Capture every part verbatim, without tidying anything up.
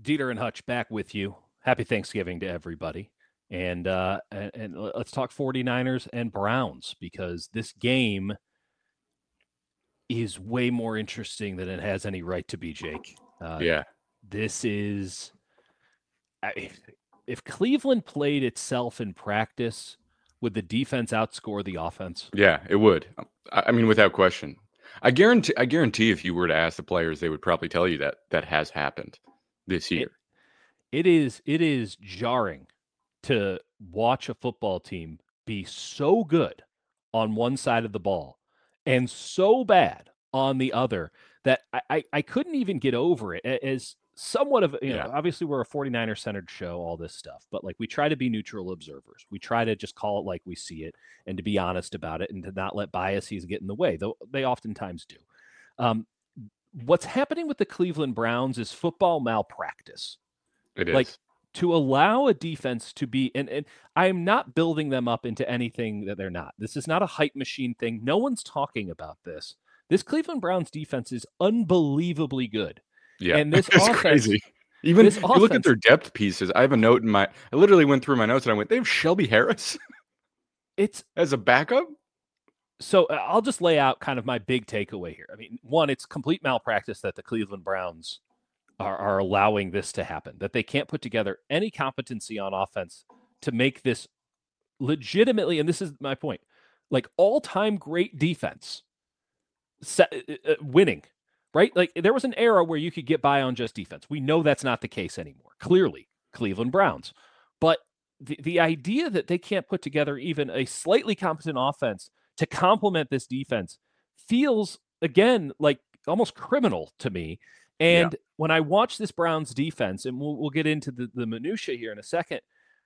Dieter and Hutch back with you. Happy Thanksgiving to everybody. And, uh, and and let's talk 49ers and Browns, because this game is way more interesting than it has any right to be, Jake. Uh, Yeah. this is I, if Cleveland played itself in practice, would the defense outscore the offense? Yeah, it would. I I mean, without question. I guarantee I guarantee if you were to ask the players, they would probably tell you that that has happened this It year. it is it is jarring to watch a football team be so good on one side of the ball and so bad on the other that I, I, I couldn't even get over it A- as somewhat of, you Yeah. know, obviously we're a 49er centered show, all this stuff, but like we try to be neutral observers. We try to just call it like we see it and to be honest about it and to not let biases get in the way, though they oftentimes do. Um, what's happening with the Cleveland Browns is football malpractice. It Like, is. to allow a defense to be, and, and I'm not building them up into anything that they're not. This is not a hype machine thing. No one's talking about this. This Cleveland Browns defense is unbelievably good. Yeah. And this It's offense, crazy. Even this you look at offense, their depth pieces. I have a note in my I literally went through my notes and I went, "They have Shelby Harris it's as a backup?" so uh, I'll just lay out kind of my big takeaway here. I mean, one, it's complete malpractice that the Cleveland Browns are, are allowing this to happen, that they can't put together any competency on offense to make this legitimately, and this is my point, like all-time great defense se- uh, uh, winning, right? Like there was an era where you could get by on just defense. We know that's not the case anymore. Clearly, Cleveland Browns. But the, the idea that they can't put together even a slightly competent offense to complement this defense feels, again, like almost criminal to me. Yeah. And when I watch this Browns defense, and we'll, we'll get into the, the minutia here in a second,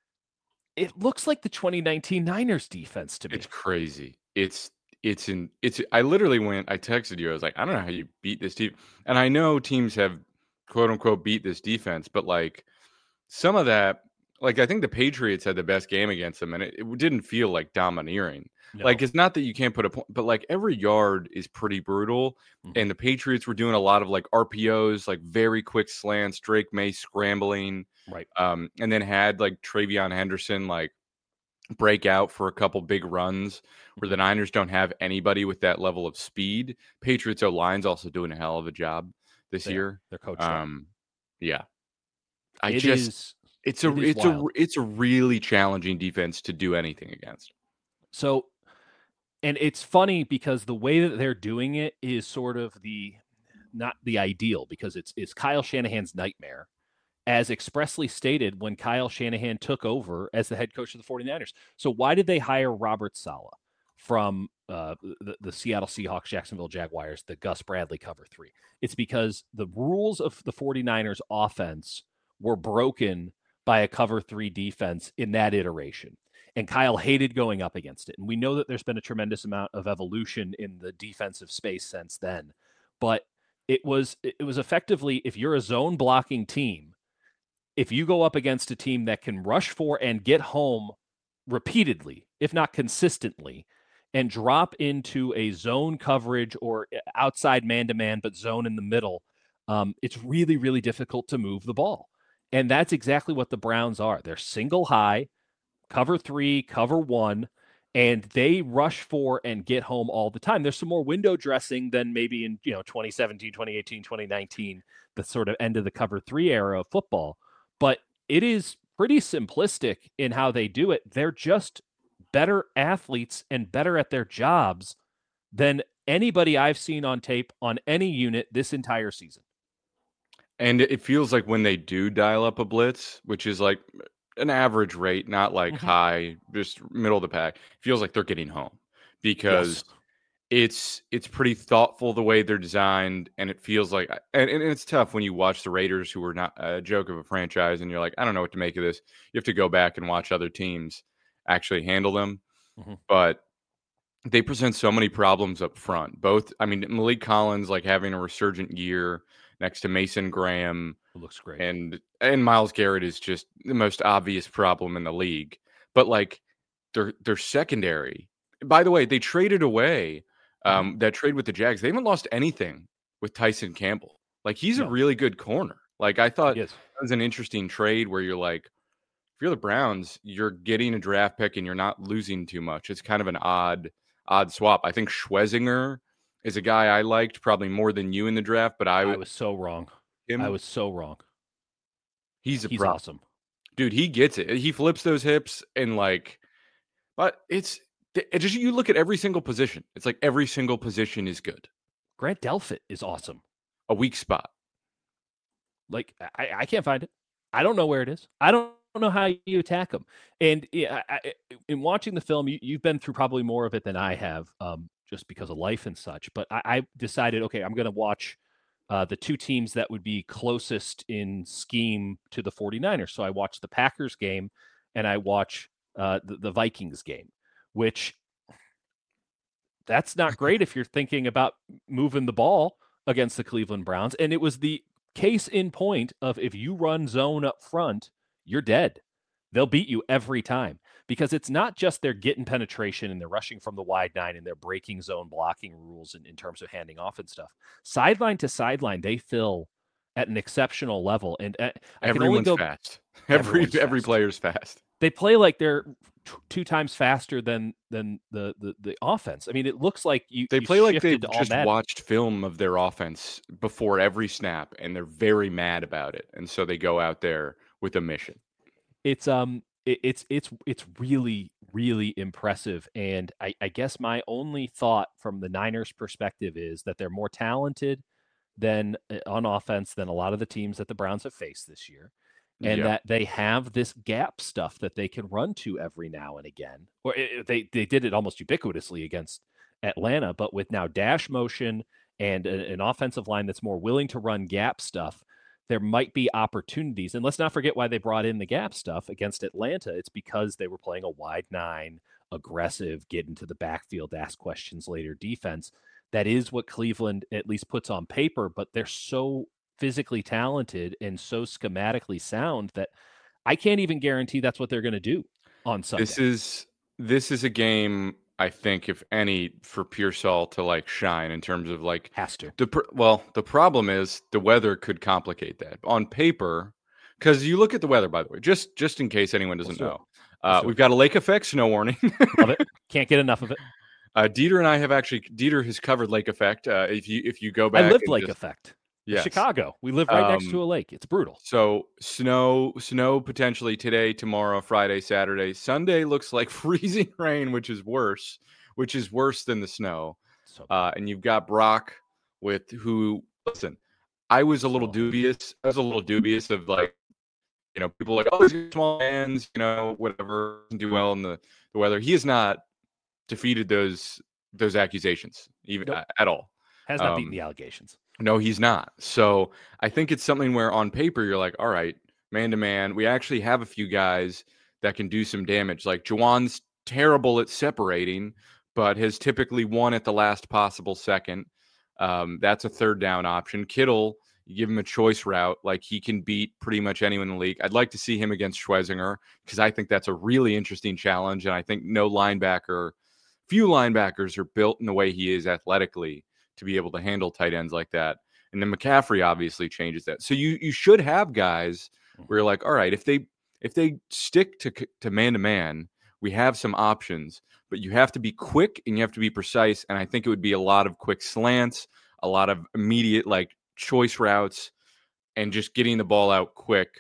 it looks like the twenty nineteen Niners defense to It's me. crazy. It's it's in it's I literally went I texted you. I was like, "I don't know how you beat this team." And I know teams have quote unquote beat this defense, but like some of that, like I think the Patriots had the best game against them, and it, it didn't feel like domineering. Like No. it's not that you can't put a point, but like every yard is pretty brutal. Mm-hmm. And the Patriots were doing a lot of like R P Os, like very quick slants, Drake May scrambling, Right. um, and then had like Travion Henderson like break out for a couple big runs where Mm-hmm. the Niners don't have anybody with that level of speed. Patriots O line's also doing a hell of a job this They are. year. They're coached up. Um, yeah, I It just is it's a it is it's a wild. it's a really challenging defense to do anything against. So, and it's funny because the way that they're doing it is sort of the not the ideal, because it's it's Kyle Shanahan's nightmare, as expressly stated when Kyle Shanahan took over as the head coach of the 49ers. So why did they hire Robert Saleh from uh, the, the Seattle Seahawks, Jacksonville Jaguars, the Gus Bradley cover three? It's because the rules of the 49ers offense were broken by a cover three defense in that iteration. And Kyle hated going up against it. And we know that there's been a tremendous amount of evolution in the defensive space since then. But it was it was effectively, if you're a zone blocking team, if you go up against a team that can rush for and get home repeatedly, if not consistently, and drop into a zone coverage or outside man to man, but zone in the middle, um, it's really, really difficult to move the ball. And that's exactly what the Browns are. They're single high, cover three, cover one, and they rush for and get home all the time. There's some more window dressing than maybe in, you know, twenty seventeen, twenty eighteen, twenty nineteen, the sort of end of the cover three era of football. But it is pretty simplistic in how they do it. They're just better athletes and better at their jobs than anybody I've seen on tape on any unit this entire season. And it feels like when they do dial up a blitz, which is like an average rate, not like Mm-hmm. high, just middle of the pack, feels like they're getting home Yes. because it's it's pretty thoughtful the way they're designed, and it feels like and, and it's tough when you watch the Raiders, who are not a joke of a franchise, and you're like, I don't know what to make of this. You have to go back and watch other teams actually handle them, Mm-hmm. but they present so many problems up front. Both, I mean, Malik Collins like having a resurgent year next to Mason Graham, It looks great. and and Myles Garrett is just the most obvious problem in the league. But like their their secondary. By the way, they traded away Mm-hmm. um, that trade with the Jags. They haven't lost anything with Tyson Campbell. Like he's a No. really good corner. Like I thought Yes. that was an interesting trade where you're like, if you're the Browns, you're getting a draft pick and you're not losing too much. It's kind of an odd, odd swap. I think Schwezinger is a guy I liked probably more than you in the draft, but I I was so wrong. I him was so wrong. he's a He's problem. awesome. Dude, he gets it. He flips those hips and like, but it's it just you look at every single position. It's like every single position is good. Grant Delpit is awesome. A weak spot. Like I, I can't find it. I don't know where it is. I don't know how you attack him. And yeah, I, I, in watching the film, you, you've been through probably more of it than I have, um, just because of life and such. But I, I decided, okay, I'm going to watch uh, the two teams that would be closest in scheme to the 49ers. So I watched the Packers game and I watch uh, the, the Vikings game, which that's not great if you're thinking about moving the ball against the Cleveland Browns. And it was the case in point of if you run zone up front, you're dead. They'll beat you every time because it's not just they're getting penetration and they're rushing from the wide nine and they're breaking zone blocking rules in, in terms of handing off and stuff. Sideline to sideline, they fill at an exceptional level. And uh, I can only Everyone's go fast. Every everyone's every fast. player's fast. They play like they're t- two times faster than than the, the the offense. I mean, it looks like you They you play like they've shifted just all watched film of their offense before every snap, and they're very mad about it, and so they go out there with a mission. It's um it, it's it's it's really really impressive, and I, I guess my only thought from the Niners perspective is that they're more talented than uh, on offense than a lot of the teams that the Browns have faced this year, and Yeah. that they have this gap stuff that they can run to every now and again. Or it, they they did it almost ubiquitously against Atlanta, but with now dash motion and a, an offensive line that's more willing to run gap stuff, there might be opportunities. And let's not forget why they brought in the gap stuff against Atlanta. It's because they were playing a wide nine, aggressive, get into the backfield, ask questions later defense. That is what Cleveland at least puts on paper, but they're so physically talented and so schematically sound that I can't even guarantee that's what they're going to do on Sunday. This is this is a game I think, if any, for Pearsall to like shine in terms of like has to. The pr- well, the problem is the weather could complicate that on paper, because you look at the weather. By the way, just just in case anyone doesn't know, uh, we've got a lake effect snow warning. Love it. Can't get enough of it. Uh, Dieter and I have actually. Dieter has covered lake effect. Uh, if you if you go back, I lived and lake just, effect. Yes. Chicago. We live right um, next to a lake. It's brutal. So snow, snow potentially today, tomorrow, Friday, Saturday. Sunday looks like freezing rain, which is worse, which is worse than the snow. So, uh, and you've got Brock with who, listen, I was a little dubious. I was a little dubious of like, you know, people like, oh, he's small hands, you know, whatever, doesn't do well in the, the weather. He has not defeated those those accusations even nope. at all. Has not um, beaten the allegations. No, he's not. So I think it's something where on paper you're like, all right, man to man, we actually have a few guys that can do some damage. Like Juwan's terrible at separating, but has typically won at the last possible second. Um, that's a third down option. Kittle, you give him a choice route, like he can beat pretty much anyone in the league. I'd like to see him against Schwezinger because I think that's a really interesting challenge. And I think no linebacker, few linebackers are built in the way he is athletically to be able to handle tight ends like that. And then McCaffrey obviously changes that. So you you should have guys where you're like, all right, if they if they stick to to man to man, we have some options, but you have to be quick and you have to be precise. And I think it would be a lot of quick slants, a lot of immediate like choice routes, and just getting the ball out quick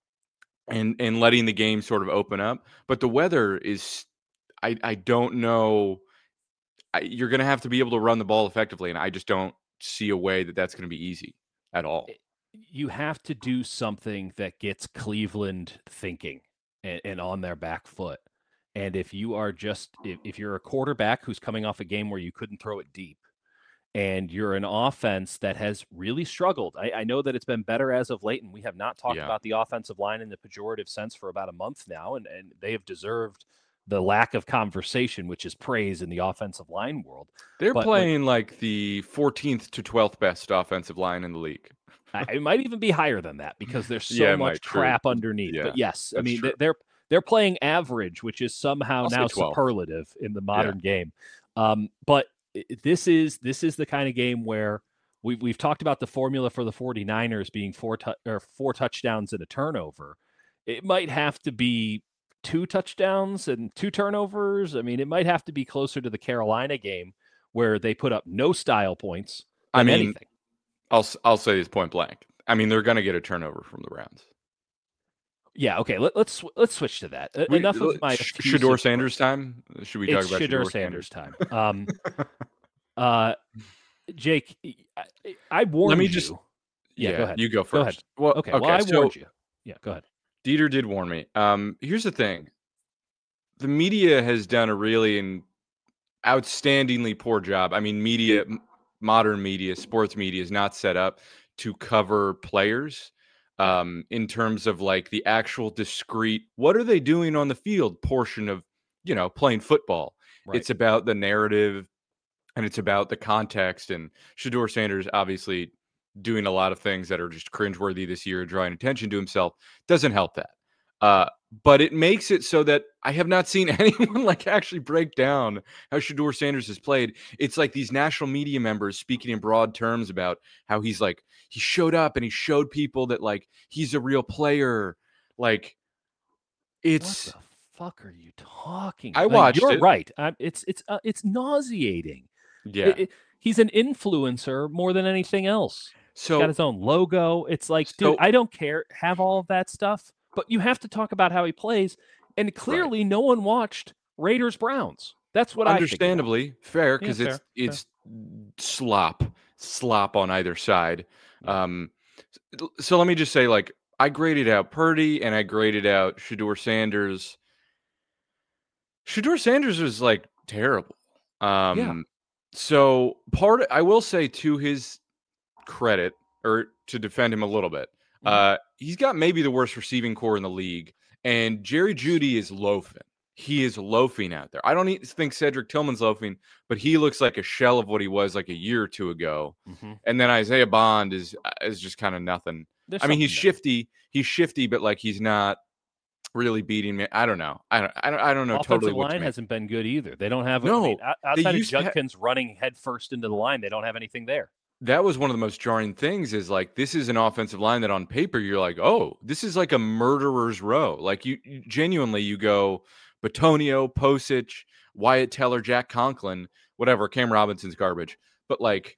and and letting the game sort of open up. But the weather is, I I don't know. I, you're going to have to be able to run the ball effectively, and I just don't see a way that that's going to be easy at all. You have to do something that gets Cleveland thinking and, and on their back foot. And if you are just, if, if you're a quarterback who's coming off a game where you couldn't throw it deep, and you're an offense that has really struggled, I, I know that it's been better as of late, and we have not talked Yeah. about the offensive line in the pejorative sense for about a month now, and, and they have deserved the lack of conversation, which is praise in the offensive line world. They're But playing when, like the fourteenth to twelfth best offensive line in the league. It might even be higher than that because there's so yeah, much might, crap true. underneath. Yeah, but yes, I mean, true. they're they're playing average, which is somehow I'll now twelve. superlative in the modern yeah. game. Um, but this is this is the kind of game where we've, we've talked about the formula for the 49ers being four, tu- or four touchdowns and a turnover. It might have to be two touchdowns and two turnovers. I mean, it might have to be closer to the Carolina game where they put up no style points than I mean, anything. I'll I'll say this point blank. I mean, they're going to get a turnover from the Browns. Yeah, okay. Let, let's let's switch to that. We, Enough of my Shedeur Sanders time. Should we it's talk about Shedeur Sanders, Sanders time? Um, uh, Jake, I, I warned Let me you. just. Yeah, yeah, go ahead. You go first. Go ahead. Well, okay. okay. Well, I so, warned you. Yeah, go ahead. Dieter did warn me. Um, here's the thing: the media has done a really in, outstandingly poor job. I mean, media, modern media, sports media is not set up to cover players. Um, in terms of like the actual discrete, what are they doing on the field portion of, you know, playing football. Right. It's about the narrative and it's about the context. And Shedeur Sanders obviously doing a lot of things that are just cringeworthy this year, drawing attention to himself, doesn't help that. Uh, but it makes it so that I have not seen anyone like actually break down how Shedeur Sanders has played. It's like these national media members speaking in broad terms about how he's like, he showed up and he showed people that like he's a real player. Like it's what the fuck are you talking? I like, watched You're it. right. I'm, it's it's uh, it's nauseating. Yeah, it, it, he's an influencer more than anything else. So he's got his own logo. It's like, so, dude, I don't care. Have all of that stuff, but you have to talk about how he plays. And clearly, right. no one watched Raiders Browns. That's what understandably I understandably fair because yeah, it's fair, it's fair. slop slop on either side. Um, so let me just say, like, I graded out Purdy and I graded out Shedeur Sanders. Shedeur Sanders was like terrible. Um, yeah. So part, I will say to his credit, or to defend him a little bit, mm-hmm. uh, he's got maybe the worst receiving core in the league, and Jerry Jeudy is loafing. He is loafing out there. I don't even think Cedric Tillman's loafing, but he looks like a shell of what he was like a year or two ago. Mm-hmm. And then Isaiah Bond is is just kind of nothing. There's I mean, he's there. shifty. He's shifty, but like he's not really beating me. I don't know. I don't. I don't. I don't know. Offensive totally. Line what hasn't been good either. They don't have. No, I mean, outside of Judkins ha- running headfirst into the line, they don't have anything there. That was one of the most jarring things. Is like this is an offensive line that on paper you're like, oh, this is like a murderer's row. Like you, you genuinely you go Bitonio, Posich, Wyatt Teller, Jack Conklin, whatever. Cam Robinson's garbage, but like,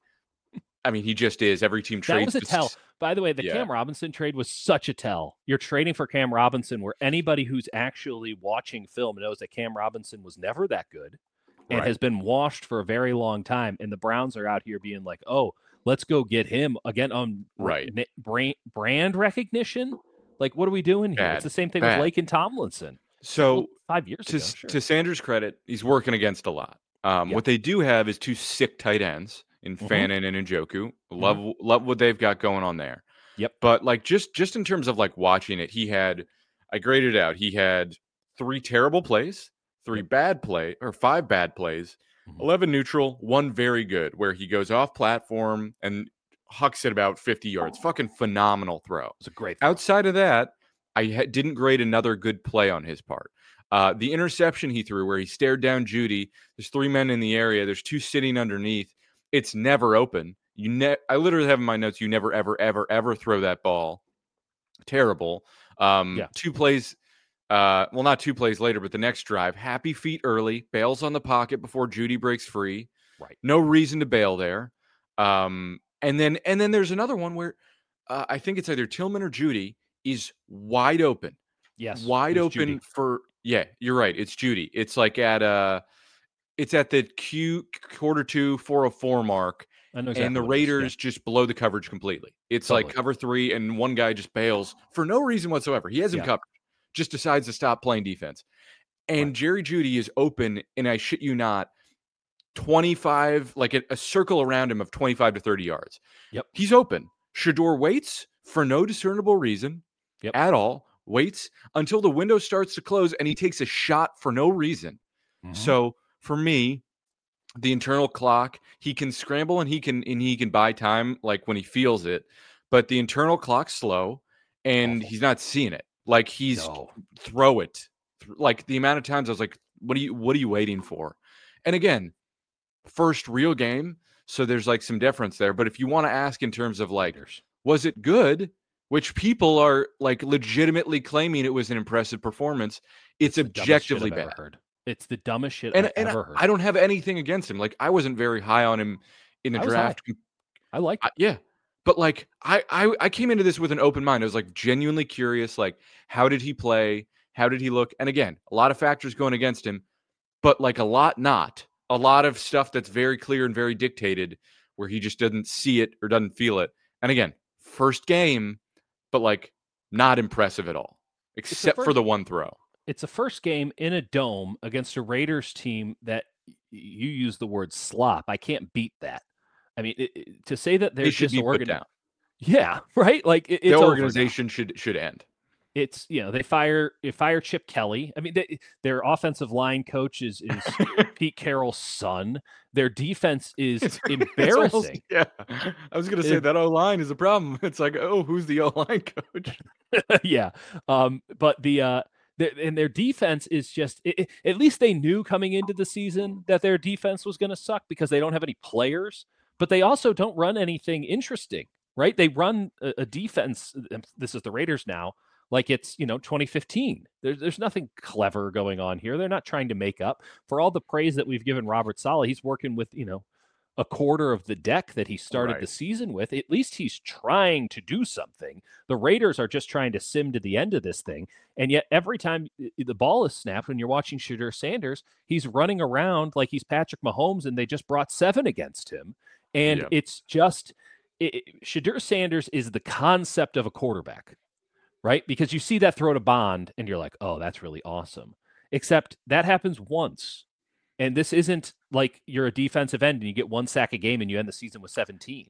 I mean, he just is. Every team trades. That was a tell. By the way, the yeah. Cam Robinson trade was such a tell. You're trading for Cam Robinson where anybody who's actually watching film knows that Cam Robinson was never that good and right. has been washed for a very long time. And the Browns are out here being like, oh, let's go get him again on right. brand, brand recognition. Like, what are we doing here? Bad. It's the same thing Bad. with Lake and Tomlinson. So well, five years to, ago, sure. to Sanders' credit, he's working against a lot. Um, yep. What they do have is two sick tight ends in mm-hmm. Fannin and Njoku. Love mm-hmm. love what they've got going on there. Yep. But like just just in terms of like watching it, he had I graded out. He had three terrible plays, three yep. bad play or five bad plays, mm-hmm. eleven neutral, one very good where he goes off platform and hucks it about fifty yards. Fucking phenomenal throw. It's a great throw. Outside of that, I ha- didn't grade another good play on his part. Uh, the interception he threw where he stared down Jeudy, there's three men in the area. There's two sitting underneath. It's never open. You ne- I literally have in my notes, you never, ever, ever, ever throw that ball. Terrible. Um, yeah. Two plays, uh, well, not two plays later, but the next drive, happy feet early, bails on the pocket before Jeudy breaks free. Right. No reason to bail there. Um, and then and then there's another one where uh, I think it's either Tillman or Jeudy is wide open. Yes. Wide open Jeudy. for, yeah, you're right. It's Jeudy. It's like at uh it's at the Q quarter two, four oh four mark. Exactly and the Raiders yeah. just blow the coverage completely. It's totally. like cover three, and one guy just bails for no reason whatsoever. He hasn't yeah. covered, just decides to stop playing defense. And right. Jerry Jeudy is open, and I shit you not, twenty-five, like a, a circle around him of twenty-five to thirty yards. Yep. He's open. Shedeur waits for no discernible reason yep. at all, waits until the window starts to close, and he takes a shot for no reason. Mm-hmm. So for me, the internal clock, he can scramble and he can and he can buy time like when he feels it, but the internal clock's slow and Awful. he's not seeing it. Like he's no. throw it. Like the amount of times I was like, what are you what are you waiting for? And again, first real game. So there's like some difference there. But if you want to ask in terms of like, Raiders. was it good? Which people are like legitimately claiming it was an impressive performance. It's, it's objectively bad. Ever heard. It's the dumbest shit and, I've and ever I, heard. I don't have anything against him. Like I wasn't very high on him in the I draft. I like I, yeah. But like I, I I came into this with an open mind. I was like genuinely curious, like, how did he play? How did he look? And again, a lot of factors going against him, but like a lot not. A lot of stuff that's very clear and very dictated where he just doesn't see it or doesn't feel it. And again, first game, but like not impressive at all, except first, for the one throw. It's a first game in a dome against a Raiders team that you use the word slop. I can't beat that. I mean, it, it, to say that they're they should be disorgan- put down. Yeah, right. Like it, the organization should should end. It's you know they fire they fire Chip Kelly. I mean, they, their offensive line coach is is Pete Carroll's son. Their defense is it's, embarrassing. It's almost, yeah, I was gonna say it, that O line is a problem. It's like, oh, who's the O line coach? yeah, um, but the. Uh, and their defense is just it, at least they knew coming into the season that their defense was going to suck because they don't have any players, but they also don't run anything interesting, right? They run a, a defense. This is the Raiders now, like it's, you know, twenty fifteen. There's there's nothing clever going on here. They're not trying to make up for all the praise that we've given Robert Saleh. He's working with, you know, a quarter of the deck that he started right. the season with. At least he's trying to do something. The Raiders are just trying to sim to the end of this thing. And yet every time the ball is snapped, when you're watching Shedeur Sanders, he's running around like he's Patrick Mahomes and they just brought seven against him. And yeah. it's just, it, Shedeur Sanders is the concept of a quarterback, right? Because you see that throw to Bond and you're like, oh, that's really awesome. Except that happens once. And this isn't like you're a defensive end and you get one sack a game and you end the season with seventeen.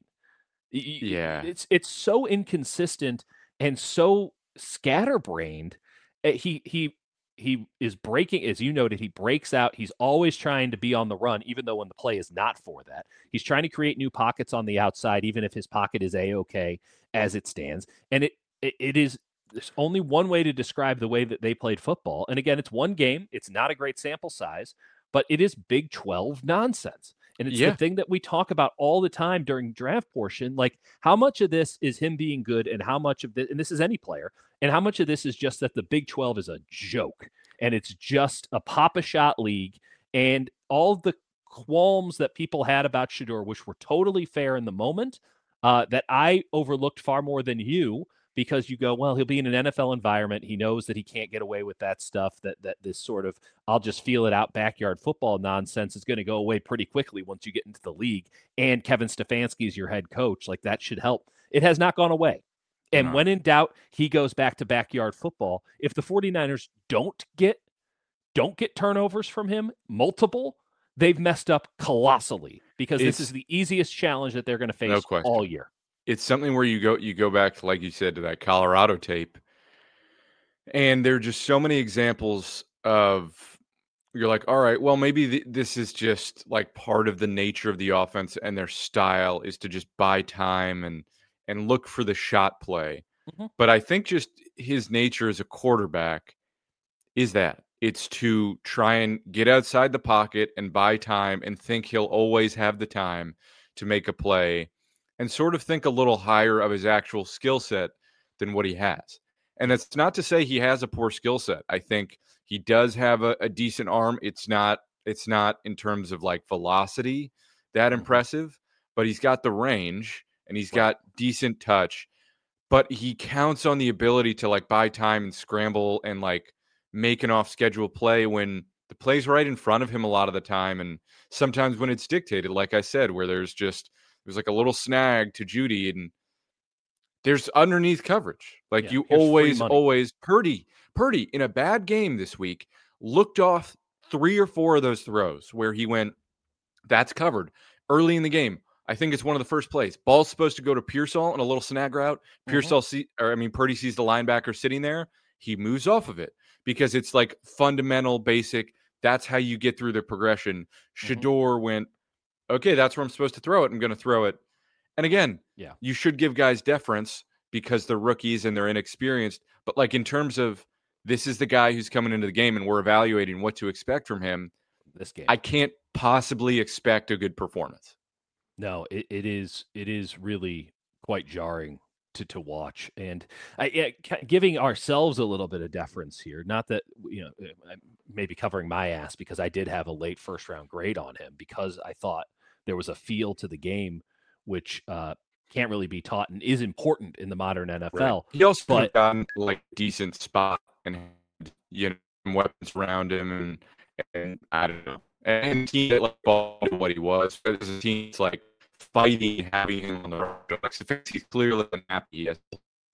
Yeah. It's it's so inconsistent and so scatterbrained. He he he is breaking, as you noted, he breaks out. He's always trying to be on the run, even though when the play is not for that. He's trying to create new pockets on the outside, even if his pocket is A-okay as it stands. And it it, it is there's only one way to describe the way that they played football. And again, it's one game. It's not a great sample size. But it is Big twelve nonsense. And it's yeah. the thing that we talk about all the time during draft portion. Like, how much of this is him being good and how much of this, and this is any player, and how much of this is just that the Big twelve is a joke and it's just a pop-a-shot league. And all the qualms that people had about Shedeur, which were totally fair in the moment, uh, that I overlooked far more than you, because you go, well, he'll be in an N F L environment. He knows that he can't get away with that stuff, that that this sort of I'll just feel it out backyard football nonsense is going to go away pretty quickly once you get into the league. And Kevin Stefanski is your head coach. Like, that should help. It has not gone away. And no. when in doubt, he goes back to backyard football. If the 49ers don't get don't get turnovers from him, multiple, they've messed up colossally, because it's, this is the easiest challenge that they're going to face no all year. It's something where you go, you go back, like you said, to that Colorado tape, and there are just so many examples of, you're like, all right, well, maybe th- this is just like part of the nature of the offense, and their style is to just buy time and and look for the shot play. Mm-hmm. But I think just his nature as a quarterback is that it's to try and get outside the pocket and buy time and think he'll always have the time to make a play, and sort of think a little higher of his actual skill set than what he has. And that's not to say he has a poor skill set. I think he does have a, a decent arm. It's not, it's not in terms of like velocity that impressive, but he's got the range and he's got decent touch, but he counts on the ability to like buy time and scramble and like make an off schedule play when the play's right in front of him a lot of the time. And sometimes when it's dictated, like I said, where there's just, there's like a little snag to Judy and there's underneath coverage. Like yeah, you always, always Purdy, Purdy in a bad game this week looked off three or four of those throws where he went, that's covered early in the game. I think it's one of the first plays. Ball's supposed to go to Pearsall in a little snag route. Pearsall mm-hmm. see, or I mean, Purdy sees the linebacker sitting there. He moves off of it because it's like fundamental, basic. That's how you get through the progression. Mm-hmm. Shedeur went, okay, that's where I'm supposed to throw it. I'm going to throw it. And again, yeah, you should give guys deference because they're rookies and they're inexperienced. But like in terms of this is the guy who's coming into the game and we're evaluating what to expect from him. This game, I can't possibly expect a good performance. No, it, it is it is really quite jarring to to watch, and I, yeah, ki- giving ourselves a little bit of deference here. Not that you know, uh, I'm maybe covering my ass because I did have a late first round grade on him because I thought there was a feel to the game which uh, can't really be taught and is important in the modern Right. N F L. He also could But have gotten like decent spot and had, you know, some weapons around him and and I don't know. And the team that like ball to what he was. But as a team it's like fighting, having him on the roster. Like he's clearly unhappy. Yes.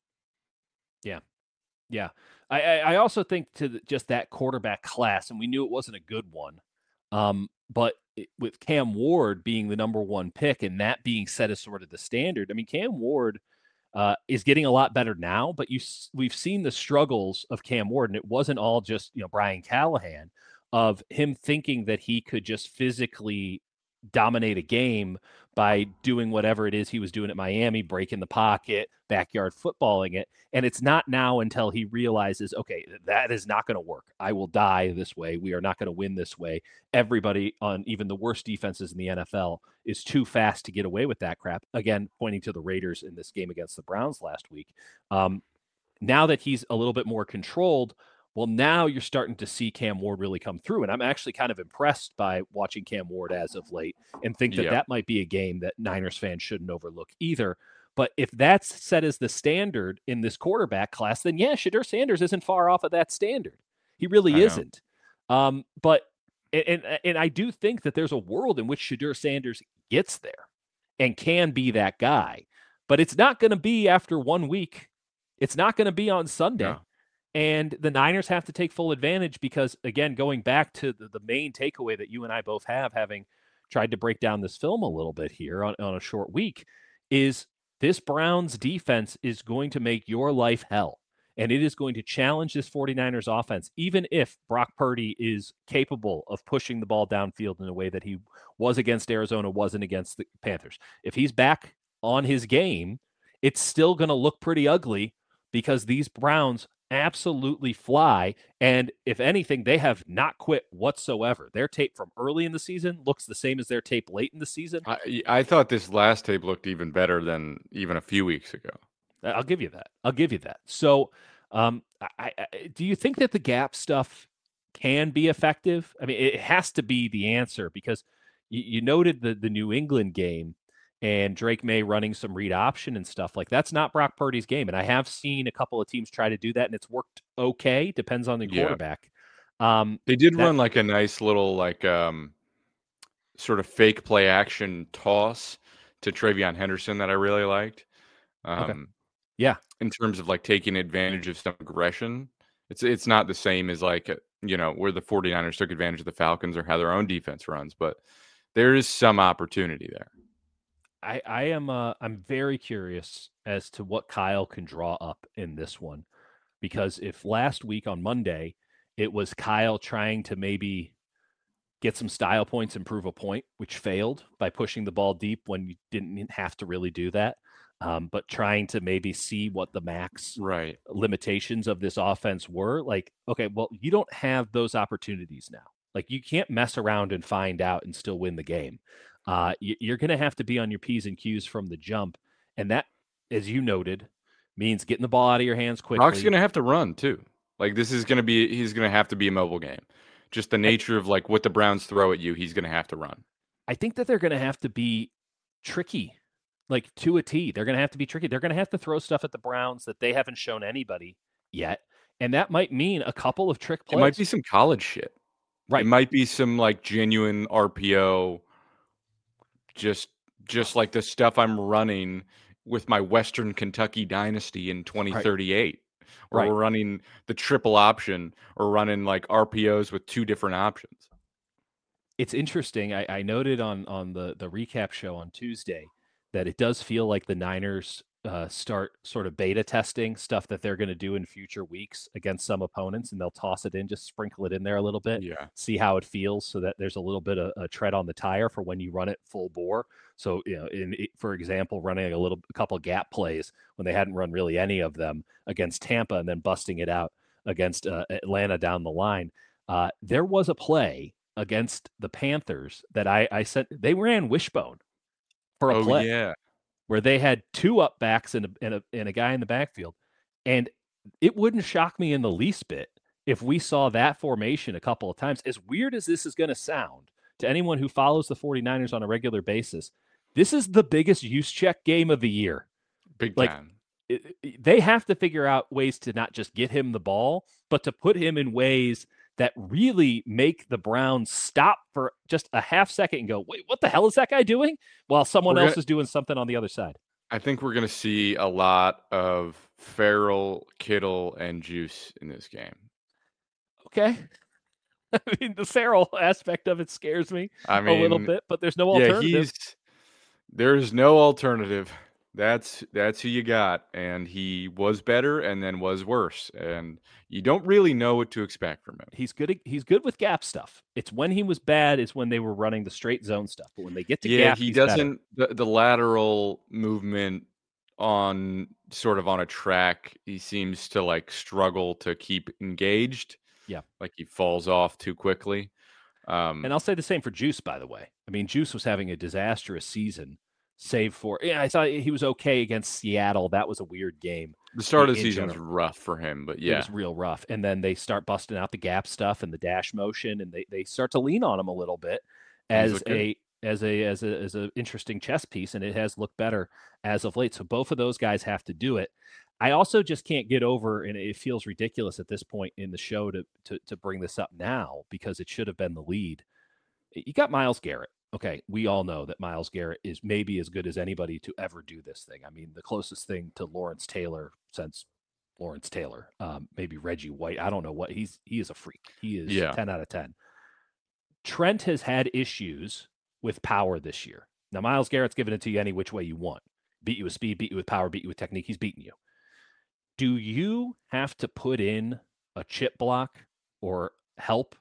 yeah, yeah, I I, I also think to the, just that quarterback class, and we knew it wasn't a good one. Um, but it, with Cam Ward being the number one pick and that being set as sort of the standard, I mean, Cam Ward uh, is getting a lot better now, but you we've seen the struggles of Cam Ward, and it wasn't all just you know Brian Callahan of him thinking that he could just physically dominate a game by doing whatever it is he was doing at Miami, breaking the pocket, backyard footballing it. And it's not now until he realizes, okay, that is not going to work. I will die this way. We are not going to win this way. Everybody on even the worst defenses in the N F L is too fast to get away with that crap. Again, pointing to the Raiders in this game against the Browns last week. Um, now that he's a little bit more controlled, well, now you're starting to see Cam Ward really come through. And I'm actually kind of impressed by watching Cam Ward as of late and think that Yeah. that might be a game that Niners fans shouldn't overlook either. But if that's set as the standard in this quarterback class, then yeah, Shadur Sanders isn't far off of that standard. He really I know. isn't. Um, but and and I do think that there's a world in which Shadur Sanders gets there and can be that guy. But it's not going to be after one week. It's not going to be on Sunday. No. And the Niners have to take full advantage because, again, going back to the, the main takeaway that you and I both have, having tried to break down this film a little bit here on, on a short week, is this Browns defense is going to make your life hell. And it is going to challenge this 49ers offense, even if Brock Purdy is capable of pushing the ball downfield in a way that he was against Arizona, wasn't against the Panthers. If he's back on his game, it's still going to look pretty ugly because these Browns absolutely fly. And if anything, they have not quit whatsoever. Their tape from early in the season looks the same as their tape late in the season. I I thought this last tape looked even better than even a few weeks ago. I'll give you that. I'll give you that. So, um, I, I, do you think that the gap stuff can be effective? I mean, it has to be the answer because you, you noted the the New England game and Drake May running some read option and stuff like that's not Brock Purdy's game. And I have seen a couple of teams try to do that, and it's worked okay. Depends on the Yeah. quarterback. Um, They did that run like a nice little like um sort of fake play action toss to Travion Henderson that I really liked. okay, Um, yeah, in terms of like taking advantage of some aggression. It's it's not the same as like, uh, you know, where the 49ers took advantage of the Falcons or how their own defense runs, but there is some opportunity there. I I am uh, I'm very curious as to what Kyle can draw up in this one because if last week on Monday it was Kyle trying to maybe get some style points and prove a point, which failed by pushing the ball deep when you didn't have to really do that. Um, but trying to maybe see what the max Right. limitations of this offense were. Like, okay, well, you don't have those opportunities now. Like, you can't mess around and find out and still win the game. Uh, you, you're going to have to be on your P's and Q's from the jump. And that, as you noted, means getting the ball out of your hands Brock's quickly. gonna have to run too. Like this is gonna be he's gonna have to be a mobile game. Just the I, nature of like what the Browns throw at you, he's gonna have to run. I think that they're going to have to be tricky, like to a T. They're going to have to be tricky. They're going to have to throw stuff at the Browns that they haven't shown anybody yet. And that might mean a couple of trick It might be plays. some college shit. It Right. might be some like genuine R P O, just just like the stuff I'm running with my Western Kentucky dynasty in Right. twenty thirty-eight. Or Right. we're running the triple option or running like R P Os with two different options. It's interesting. I, I noted on on the the recap show on Tuesday that it does feel like the Niners uh, start sort of beta testing stuff that they're going to do in future weeks against some opponents, and they'll toss it in, just sprinkle it in there a little bit, Yeah. see how it feels, so that there's a little bit of a tread on the tire for when you run it full bore. So you know, in for example, running a little a couple gap plays when they hadn't run really any of them against Tampa, and then busting it out against uh, Atlanta down the line. Uh, there was a play against the Panthers that I, I said they ran wishbone for a Oh play yeah. where they had two up backs and a, and a, and a guy in the backfield. And it wouldn't shock me in the least bit if we saw that formation a couple of times. As weird as this is going to sound to anyone who follows the 49ers on a regular basis, this is the biggest use check game of the year. Big Like, time. it, it, they have to figure out ways to not just get him the ball, but to put him in ways that really make the Browns stop for just a half second and go, wait, what the hell is that guy doing? While someone We're else gonna, is doing something on the other side. I think we're going to see a lot of Farrell, Kittle, and Juice in this game. Okay. I mean, the Farrell aspect of it scares me I mean, a little bit, but there's no yeah, alternative. he's there's no alternative. That's that's who you got, and he was better and then was worse, and you don't really know what to expect from him. He's good. He's good with gap stuff. It's when he was bad is when they were running the straight zone stuff. But when they get to yeah, gap, he he's doesn't better. the, the lateral movement on sort of on a track. He seems to like struggle to keep engaged. Yeah, like he falls off too quickly. Um, and I'll say the same for Juice, by the way. I mean, Juice was having a disastrous season, save for yeah. I thought he was okay against Seattle. That was a weird game. The start of the in season general. was rough for him, but It yeah, was real rough. And then they start busting out the gap stuff and the dash motion, and they, they start to lean on him a little bit He's as looked good. a as a as a as a interesting chess piece, and it has looked better as of late. So both of those guys have to do it. I also just can't get over, and it feels ridiculous at this point in the show to to to bring this up now because it should have been the lead. You got Myles Garrett. Okay, we all know that Myles Garrett is maybe as good as anybody to ever do this thing. I mean, the closest thing to Lawrence Taylor since Lawrence Taylor, um, maybe Reggie White. I don't know what he's. He is a freak. He is Yeah. ten out of ten. Trent has had issues with power this year. Now, Myles Garrett's given it to you any which way you want. Beat you with speed, beat you with power, beat you with technique. He's beating you. Do you have to put in a chip block or help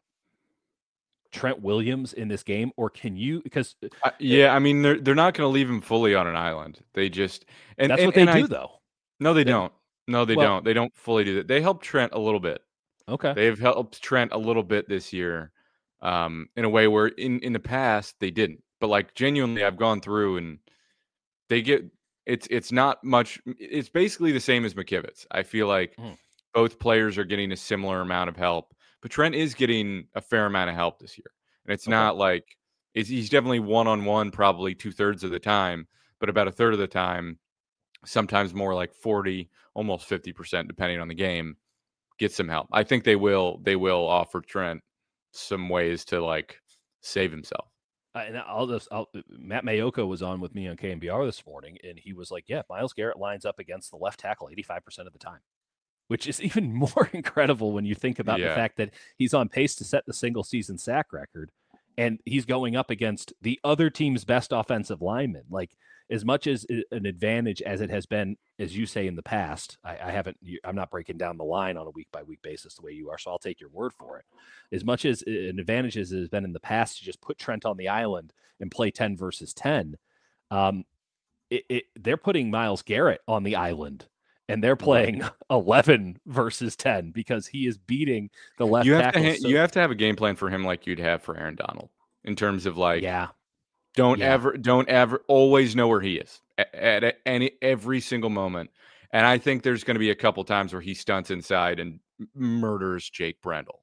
Trent Williams in this game, or can you? Because uh, yeah, I mean they're they're not going to leave him fully on an island. They just and that's and, what they and do, I, though. No, they They, don't. No, they well, don't. They don't fully do that. They help Trent a little bit. Okay, they've helped Trent a little bit this year, um, in a way where in in the past they didn't. But like genuinely, I've gone through and they get it's it's not much. It's basically the same as McKivitz. I feel like mm. both players are getting a similar amount of help, but Trent is getting a fair amount of help this year. And it's okay. not like it's, he's definitely one-on-one probably two-thirds of the time, but about a third of the time, sometimes more like forty, almost fifty percent, depending on the game, get some help. I think they will they will offer Trent some ways to like save himself. Uh, and I'll just, I'll, Matt Mayoko was on with me on K M B R this morning, and he was like, yeah, Myles Garrett lines up against the left tackle eighty-five percent of the time, which is even more incredible when you think about yeah. the fact that he's on pace to set the single season sack record, and he's going up against the other team's best offensive lineman. Like, as much as an advantage as it has been, as you say in the past, I, I haven't, I'm not breaking down the line on a week by week basis the way you are, so I'll take your word for it. As much as an advantage as it has been in the past to just put Trent on the island and play ten versus ten, um, it, it, they're putting Myles Garrett on the island and they're playing eleven versus ten because he is beating the left you have tackle. To ha- so, you have to have a game plan for him like you'd have for Aaron Donald in terms of like, yeah. Don't yeah. ever, don't ever, always know where he is at, at any every single moment. And I think there's going to be a couple times where he stunts inside and murders Jake Brendel.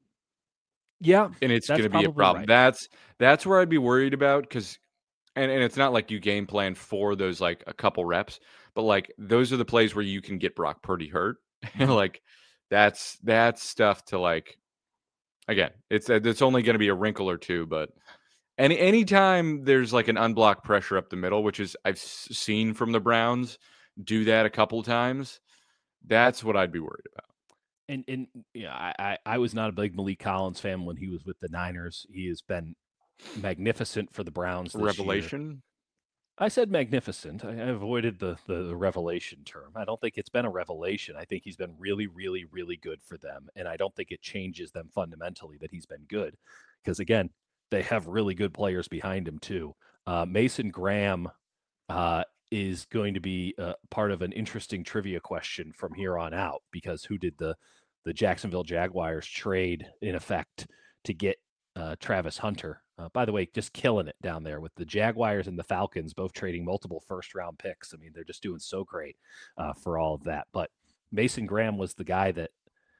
Yeah, and it's going to be a problem. Right. That's that's where I'd be worried about because, and and it's not like you game plan for those like a couple reps, but like those are the plays where you can get Brock Purdy hurt, and like that's that's stuff to like. Again, it's it's only going to be a wrinkle or two, but. Any anytime there's like an unblocked pressure up the middle, which is I've seen from the Browns do that a couple times, that's what I'd be worried about. And and yeah, I, I I was not a big Malik Collins fan when he was with the Niners. He has been magnificent for the Browns this Revelation? Year. I said magnificent. I avoided the, the the revelation term. I don't think it's been a revelation. I think he's been really, really, really good for them, and I don't think it changes them fundamentally that he's been good. Because again, they have really good players behind him too. Uh, Mason Graham uh, is going to be uh, part of an interesting trivia question from here on out because who did the the Jacksonville Jaguars trade in effect to get uh, Travis Hunter. Uh, by the way, just killing it down there with the Jaguars and the Falcons, both trading multiple first round picks. I mean, they're just doing so great uh, for all of that. But Mason Graham was the guy that,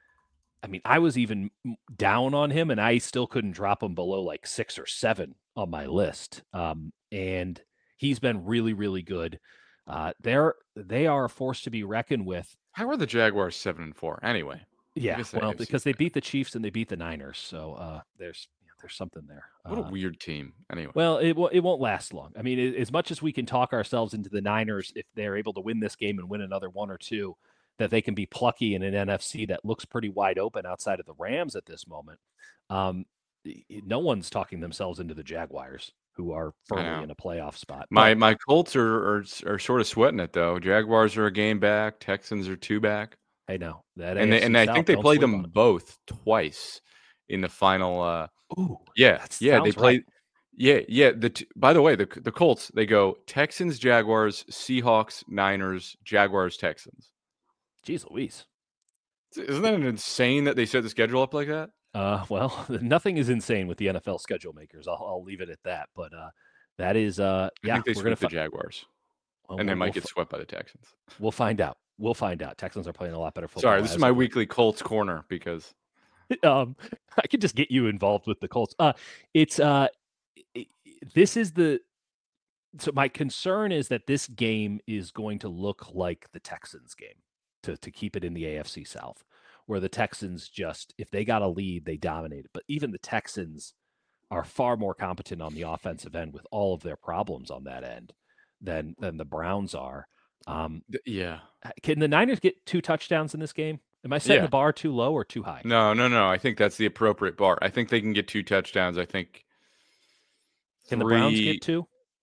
I mean, I was even down on him, and I still couldn't drop him below like six or seven on my list. Um, and he's been really, really good. Uh, they're they are a force to be reckoned with. How are the Jaguars seven and four anyway? Yeah, well, because they beat the Chiefs and they beat the Niners, so uh, there's there's something there. What a Uh, weird team. Anyway, well, it it won't last long. I mean, as much as we can talk ourselves into the Niners, if they're able to win this game and win another one or two, that they can be plucky in an N F C that looks pretty wide open outside of the Rams at this moment. Um, no one's talking themselves into the Jaguars, who are firmly in a playoff spot. My but, my Colts are, are are sort of sweating it though. Jaguars are a game back. Texans are two back. I know that, and they, and South, I think they played them both twice in the final. Uh, Ooh, yeah, yeah, they played. Right. Yeah, yeah. The t- by the way, the the Colts, they go Texans, Jaguars, Seahawks, Niners, Jaguars, Texans. Jeez Louise. Isn't that insane that they set the schedule up like that? Uh, well, nothing is insane with the N F L schedule makers. I'll, I'll leave it at that. But uh, that is, uh, yeah, I think they we're sweep gonna the Jaguars, well, and they we'll, might we'll get f- swept by the Texans. We'll find out. We'll find out. Texans are playing a lot better football. Sorry, this is my weekly Colts corner because um, I could just get you involved with the Colts. Uh, it's uh, it, this is the so my concern is that this game is going to look like the Texans game to to keep it in the A F C South, where the Texans just, if they got a lead, they dominated. But even the Texans are far more competent on the offensive end with all of their problems on that end than than the Browns are. Um, yeah. Can the Niners get two touchdowns in this game? Am I setting yeah. the bar too low or too high? No, no, no. I think that's the appropriate bar. I think they can get two touchdowns. I think. Can three... the Browns get two?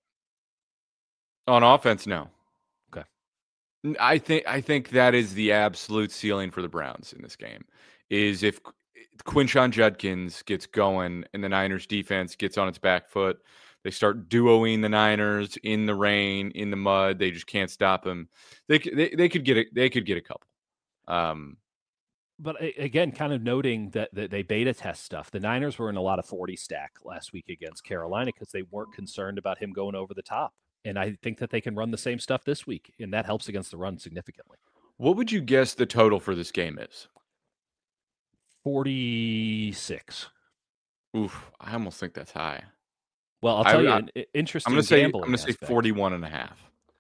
On offense, no. Okay. I think I think that is the absolute ceiling for the Browns in this game. Is if Quinshon Judkins gets going and the Niners defense gets on its back foot, they start duoing the Niners in the rain, in the mud. They just can't stop them. They they, they could get a, they could get a couple. Um, but again, kind of noting that, that they beta test stuff. The Niners were in a lot of forty stack last week against Carolina because they weren't concerned about him going over the top. And I think that they can run the same stuff this week, and that helps against the run significantly. What would you guess the total for this game is? forty-six. Oof, I almost think that's high. Well, I'll tell I, you an I, interesting I'm gonna say, gambling I'm going to say forty-one and a half.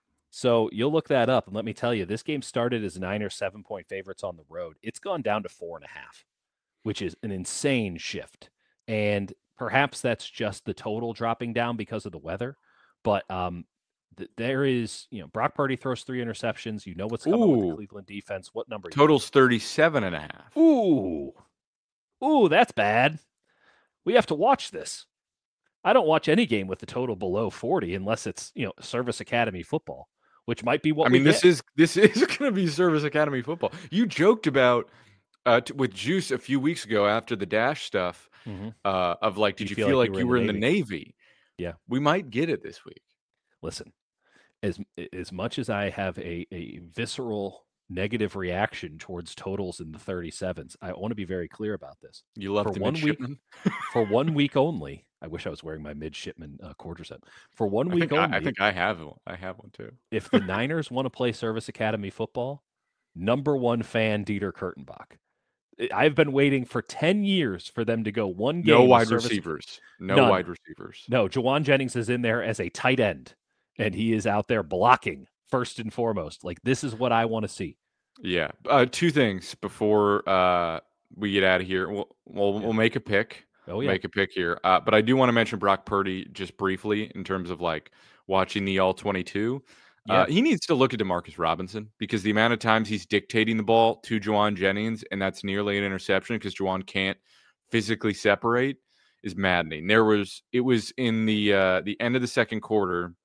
So you'll look that up, and let me tell you, this game started as Niners seven-point favorites on the road. It's gone down to four and a half, which is an insane shift. And perhaps that's just the total dropping down because of the weather. But um, th- there is, you know, Brock Purdy throws three interceptions. You know what's coming Ooh. with the Cleveland defense. What number? Total's thirty-seven and a half. Ooh. Ooh, that's bad. We have to watch this. I don't watch any game with the total below forty unless it's, you know, Service Academy football, which might be what I mean, we this get. is this is going to be Service Academy football. You joked about uh, t- with Juice a few weeks ago after the Dash stuff mm-hmm. uh, of like, did you, you feel, feel like, like you were in, the, in the Navy? Yeah. We might get it this week. Listen, as as much as I have a, a visceral negative reaction towards totals in the thirty-sevens, I want to be very clear about this. You love for one week, for one week only. I wish I was wearing my midshipman uh, quarter set. For one I week only, I, I think I have one. I have one too. If the Niners want to play Service Academy football, number one fan Dieter Kurtenbach. I've been waiting for ten years for them to go one game. No wide service... receivers. No None. wide receivers. No, Jawan Jennings is in there as a tight end, and he is out there blocking first and foremost. Like, this is what I want to see. Yeah. Uh, two things before uh, we get out of here. We'll, we'll, yeah. we'll make a pick. Oh, yeah. Make a pick here. Uh, but I do want to mention Brock Purdy just briefly in terms of, like, watching the all twenty-two. Yeah. Uh, he needs to look at Demarcus Robinson because the amount of times he's dictating the ball to Jawan Jennings, and that's nearly an interception because Jawan can't physically separate, is maddening. There was it was in the uh, the end of the second quarter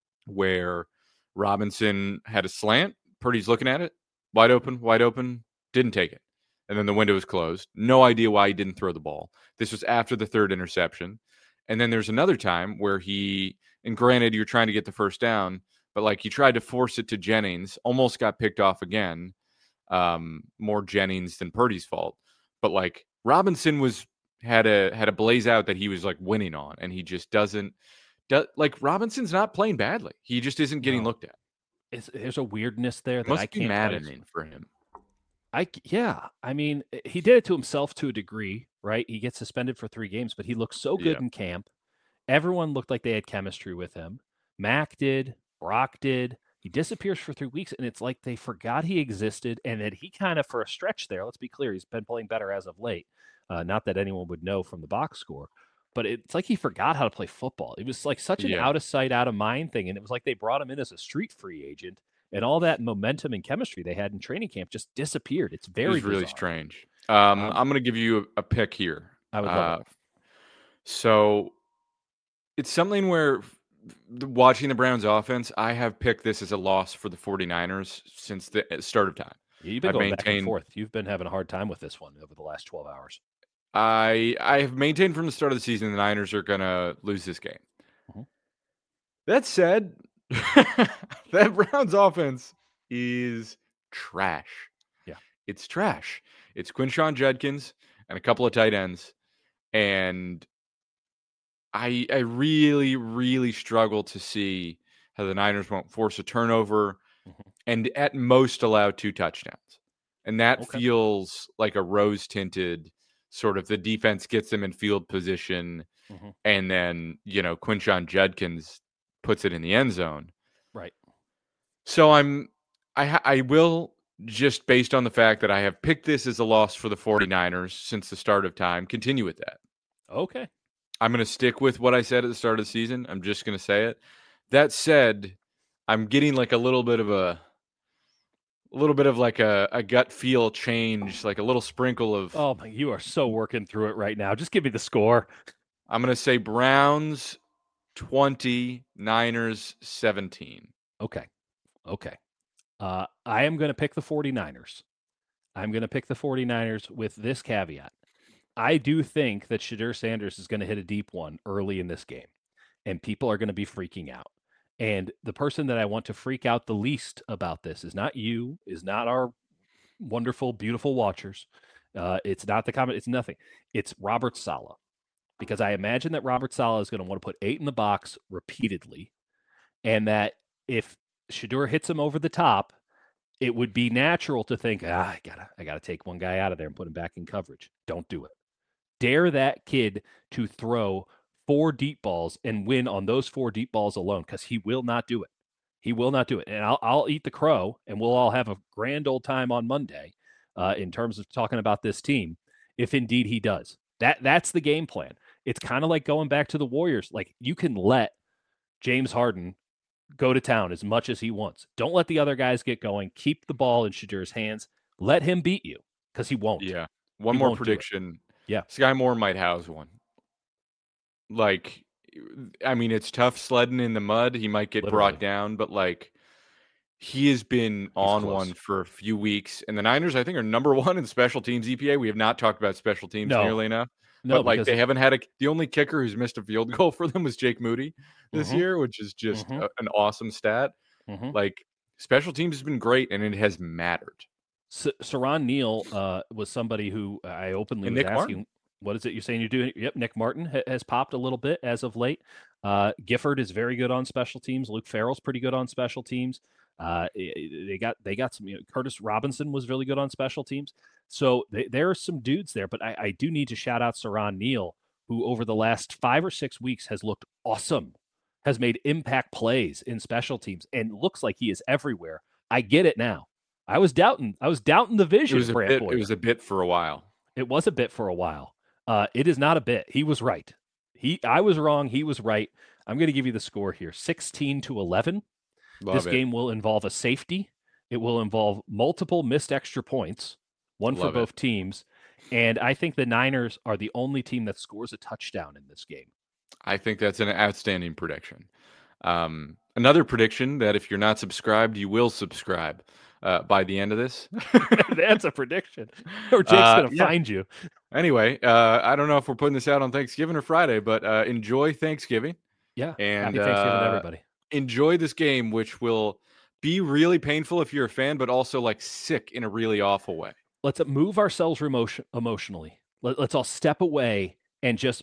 where Robinson had a slant. Purdy's looking at it, wide open, wide open, didn't take it, and then the window was closed. No idea why he didn't throw the ball. This was after the third interception, and then there's another time where he, and granted, you're trying to get the first down. But, like, he tried to force it to Jennings, almost got picked off again. Um, more Jennings than Purdy's fault. But, like, Robinson was had a had a blaze out that he was like winning on, and he just doesn't. Do, like Robinson's not playing badly. He just isn't getting No, looked at. it's, there's a weirdness there It that I must be can't quite. maddening for him. I yeah, I mean, eh, he did it to himself to a degree, right? He gets suspended for three games, but he looked so good Yeah. in camp. Everyone looked like they had chemistry with him. Mac did, Brock did. He disappears for three weeks, and it's like they forgot he existed, and that he kind of, for a stretch there, let's be clear, he's been playing better as of late. Uh, not that anyone would know from the box score, but it's like he forgot how to play football. It was like such an Yeah. out of sight, out of mind thing, and it was like they brought him in as a street free agent, and all that momentum and chemistry they had in training camp just disappeared. It's It very was really bizarre. strange. Um, Um, I'm going to give you a, a pick here. I would love Uh, it. so it's something where f- the- watching the Browns offense, I have picked this as a loss for the 49ers since the uh, start of time. Yeah, you've been I've going back and maintained forth. You've been having a hard time with this one over the last twelve hours. I I have maintained from the start of the season the Niners are going to lose this game. Mhm. That said, that Browns offense is trash. Yeah. It's trash. It's Quinshawn Judkins and a couple of tight ends. And I I really, really struggle to see how the Niners won't force a turnover Mhm. and at most allow two touchdowns. And that Okay. feels like a rose tinted sort of the defense gets them in field position. Mhm. And then, you know, Quinshawn Judkins puts it in the end zone. Right. So I'm I ha- I will just based on the fact that I have picked this as a loss for the 49ers since the start of time, continue with that. Okay. I'm going to stick with what I said at the start of the season. I'm just going to say it. That said, I'm getting like a little bit of a a little bit of like a, a gut feel change, like a little sprinkle of Oh, my, you are so working through it right now. Just give me the score. I'm going to say Browns twenty, Niners seventeen. Okay. Okay. Uh, I am going to pick the 49ers. I'm going to pick the 49ers with this caveat. I do think that Shadur Sanders is going to hit a deep one early in this game, and people are going to be freaking out. And the person that I want to freak out the least about this is not you, is not our wonderful, beautiful watchers. Uh, it's not the comment. It's nothing. It's Robert Saleh, because I imagine that Robert Saleh is going to want to put eight in the box repeatedly, and that if Shadur hits him over the top, it would be natural to think, ah, I gotta, I gotta take one guy out of there and put him back in coverage. Don't do it. Dare that kid to throw four deep balls and win on those four deep balls alone, because he will not do it. He will not do it. And I'll, I'll eat the crow, and we'll all have a grand old time on Monday uh, in terms of talking about this team, if indeed he does. That that's the game plan. It's kind of like going back to the Warriors. Like, you can let James Harden go to town as much as he wants. Don't let the other guys get going. Keep the ball in Shadur's hands. Let him beat you, because he won't. Yeah. One He more won't do it. prediction. Yeah. Sky Moore might house one. Like, I mean, it's tough sledding in the mud. He might get Literally. brought down, but like, he has been on close. one for a few weeks. And the Niners, I think, are number one in special teams E P A. We have not talked about special teams No. nearly enough. No, but like, because they haven't had a. The only kicker who's missed a field goal for them was Jake Moody this Mhm. year, which is just Mhm. a- an awesome stat. Mhm. Like, special teams has been great, and it has mattered. S- Saron Neal uh, was somebody who I openly And was Nick asking, Martin. what is it you're saying you're doing? Yep, Nick Martin ha- has popped a little bit as of late. Uh, Gifford is very good on special teams. Luke Farrell's pretty good on special teams. Uh, i- i- they got they got some. You know, Curtis Robinson was really good on special teams. So they, there are some dudes there, but I, I do need to shout out Saron Neal, who over the last five or six weeks has looked awesome, has made impact plays in special teams, and looks like he is everywhere. I get it now. I was doubting. I was doubting the It vision. was a Brant bit. Boyer. It was a bit for a while. It was a bit for a while. Uh, it is not a bit. He was right. He, I was wrong. He was right. I'm going to give you the score here: sixteen to eleven. Love This it. game will involve a safety. It will involve multiple missed extra points, one Love for both it. teams. And I think the Niners are the only team that scores a touchdown in this game. I think that's an outstanding prediction. Um, another prediction that if you're not subscribed, you will subscribe uh, by the end of this. That's a prediction. Or Jake's Uh, going to yeah. find you. Anyway, uh, I don't know if we're putting this out on Thanksgiving or Friday, but uh, enjoy Thanksgiving Yeah. and Happy Thanksgiving to uh, everybody. enjoy this game, which will be really painful if you're a fan, but also like sick in a really awful way. Let's move ourselves emotion- emotionally. Let, let's all step away and just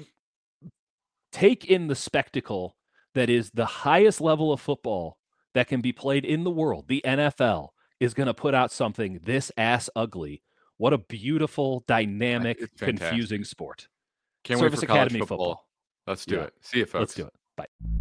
take in the spectacle that is the highest level of football that can be played in the world. The N F L is going to put out something this ass ugly. What a beautiful, dynamic, confusing sport. Can't Service wait for Academy college football. football. Let's do Yeah. it. See you, folks. Let's do it. Bye.